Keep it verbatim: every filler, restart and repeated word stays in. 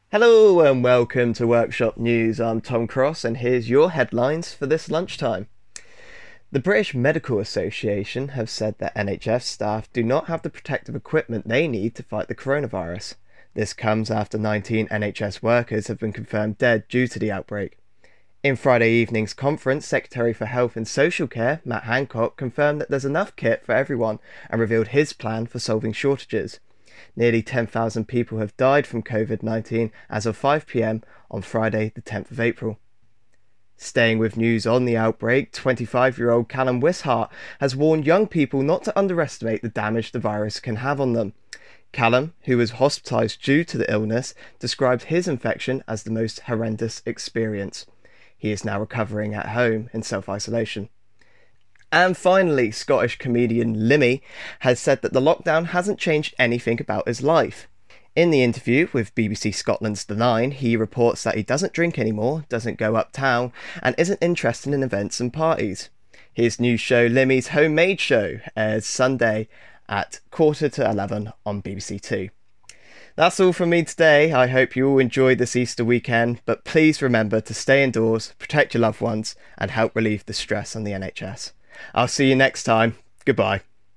Hello and welcome to Workshop News. I'm Tom Cross, and here's your headlines for this lunchtime. The British Medical Association have said that N H S staff do not have the protective equipment they need to fight the coronavirus. This comes after nineteen N H S workers have been confirmed dead due to the outbreak. In Friday evening's conference, Secretary for Health and Social Care, Matt Hancock, confirmed that there's enough kit for everyone and revealed his plan for solving shortages. Nearly ten thousand people have died from COVID nineteen as of five p m on Friday, the tenth of April. Staying with news on the outbreak, twenty-five-year-old Callum Wishart has warned young people not to underestimate the damage the virus can have on them. Callum, who was hospitalised due to the illness, described his infection as the most horrendous experience. He is now recovering at home in self-isolation. And finally, Scottish comedian Limmy has said that the lockdown hasn't changed anything about his life. In the interview with B B C Scotland's The Nine, he reports that he doesn't drink anymore, doesn't go uptown, and isn't interested in events and parties. His new show, Limmy's Homemade Show, airs Sunday at quarter to eleven on B B C Two. That's all from me today. I hope you all enjoyed this Easter weekend, but please remember to stay indoors, protect your loved ones, and help relieve the stress on the N H S. I'll see you next time. Goodbye.